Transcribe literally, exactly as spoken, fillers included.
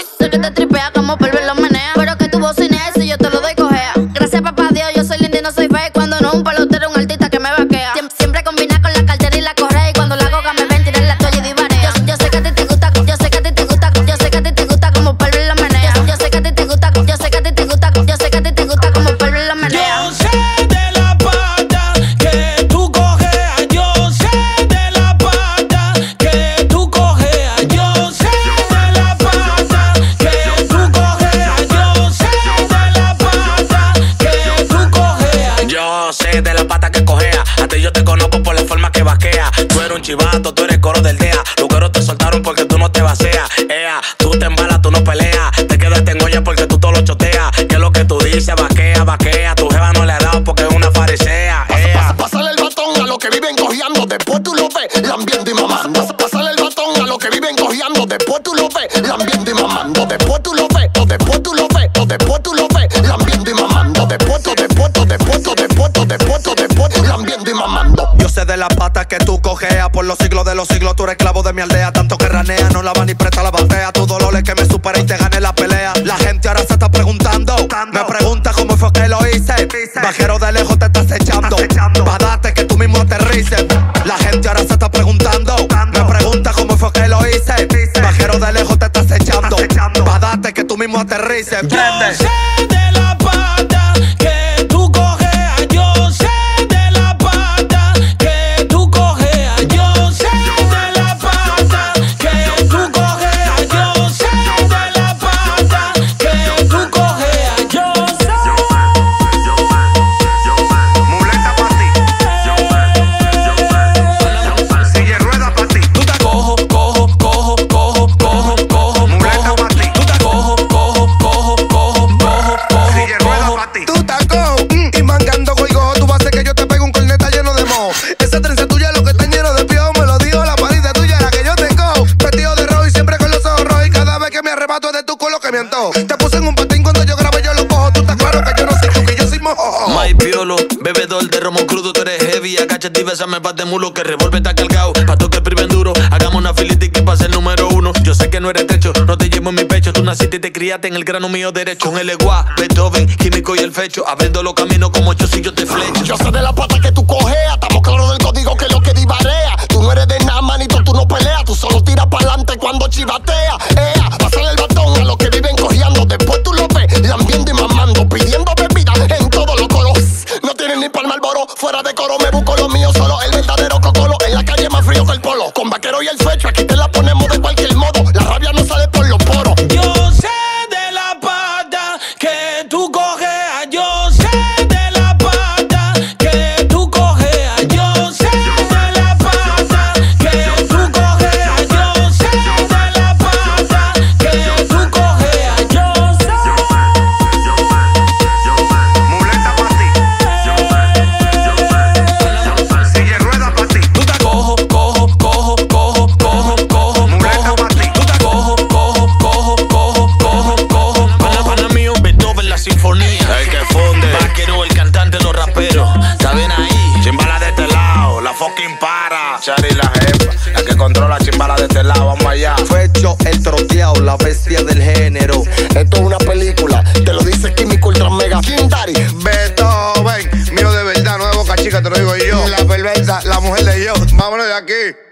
Sé que te tripea como polvo y lo menea, pero que tu bocinees y yo te lo doy cojea. Gracias papá Dios, yo soy linda y no soy fea. Cuando no un pelotero, un artista que me vaquea. Siem- Siempre combina con la cartera y la correa. Y cuando la goga me ven tirar la toalla y divanea. Yo, yo sé que a ti te gusta, yo sé que a ti te gusta, yo sé que a ti te gusta como polvo y lo menea. Yo, yo sé que a ti te gusta, yo sé que a ti te gusta, yo sé que a ti te gusta como polvo y lo menea. Yo sé de la pata que tú cojeas, yo sé de la pata que tú cojeas, yo sé de la pata que tú cojeas, yo sé de la pata que tú cojeas. Yo sé de la pata que cojea. A ti yo te conozco por la forma que vaquea. Tú eres un chivato, tú eres coro del D E A. Los cueros te soltaron porque tú no te vaceas. Ea, tú te embalas, tú no peleas. Te quedas en olla porque tú todo lo choteas. Que es lo que tú dices, vaquea, vaquea. Tu jeva no le ha dado porque es una farisea. Ea. Pasa, pásale el batón a los que viven cojeando, después tú lo ves lambiendo y mamando. Pasa, pásale el batón a los que viven cojeando, después tú lo ves lambiendo y mamando. Después tú lo ves, o después tú lo ves, o después tú lo ves lambiendo y mamando. Después, tú, después, tú, después, tú, después, tú, después, tú, después, lambiendo y mamando. Yo sé de la pata que tú cojeas. Por los siglos de los siglos tú eres esclavo de mi aldea. Tanto que ranea, no la va ni presta la batea. Tu dolor es que me supera y te gane la pelea. La gente ahora se está preguntando. Me pregunta cómo fue que lo hice. Bajero de lejos te estás echando. Pa' darte que tú mismo aterrices. La gente ahora se está preguntando. Me pregunta cómo fue que lo hice. Bajero de lejos te estás echando. Pa' darte que tú mismo aterrices. Yo sé de la pata que tú cojeas, yo sé de la pata que tú cojeas, yo sé de la pata que tú cojeas, yo sé de la pata que tú cojeas, yo sé. Muleta pa' ti. Silla de ruedas pa' ti. Tú te cojo, cojo, cojo, cojo, cojo, cojo, Muleta pa' ti. tú te cojo, cojo, cojo, cojo, cojo, cojo, Silla de ruedas cojo. pa' ti. Tú estás cojo, mm, y mangando coigo. Tú vas a hacer que yo te pegue un corneta lleno de moho. Esa trenza tuya lo que está lleno de piojo. Me lo dijo la parida tuya, la que yo tengo. Vestido de rojo y siempre con los ojos rojos. Y cada vez que me arrebato es de tu culo que me antojo. Te puse en un patín cuando yo grabo yo lo cojo. Tú estás claro que yo no soy tú, que yo soy mojo. My Piolo, bebedor de romo crudo, tú eres heavy. Agáchate y bésame pa' de mulo, que revolve está cargado. Pa' toque el primer duro, hagamos una filita y que pase el número uno. Yo sé que no eres techo, no te llevo en mi pecho. Tú naciste y te criaste en el grano mío derecho. Con el Eguá, Beethoven, químico y el fecho. Abriendo los caminos como yo si yo te flecho. Yo sé de la pata que tú cojeas, estamos claros del código que es lo que divarea. Tú no eres de nada, manito, tú no peleas, tú solo tiras pa'lante cuando chivatea. Ea, pásale el batón a los que viven cojeando, después tú lo ves lambiendo y mamando, pidiendo bebida en todos los colos. No tienen ni palma al boro, fuera de coro me busco lo mío solo, el verdadero cocolo. En la calle más frío que el polo, con vaquero y el fecho, aquí te la ponemos de cualquier modo. La rabia no sale por los poros. Yo sé de la pata que tú cojeas, yo sé de la pata que tú cojeas, yo sé de la pata que tú cojeas, yo sé de la pata que tú cojeas, yo sé. Muleta pa' ti. Silla de ruedas pa' ti. Tú te cojo, cojo, cojo, cojo, cojo, cojo, Muleta cojo. pa' ti. Tú te cojo, cojo, cojo, cojo, cojo, cojo. Pana, pana mío, Beethoven, la sinfonía. El que funde, Vaquero, el cantante, los raperos. ¿Saben ahí? chimbala de este lado, la fucking para. Chari la jefa, la que controla chimbala de este lado, vamos allá. Fecho, el troteado, la bestia del género. Esto es una película, te lo dice Químico Ultra Mega King Daddy. Beethoven, mío de verdad, no de Boca Chica, te lo digo yo. La perversa, la mujer de yo. Vámonos de aquí.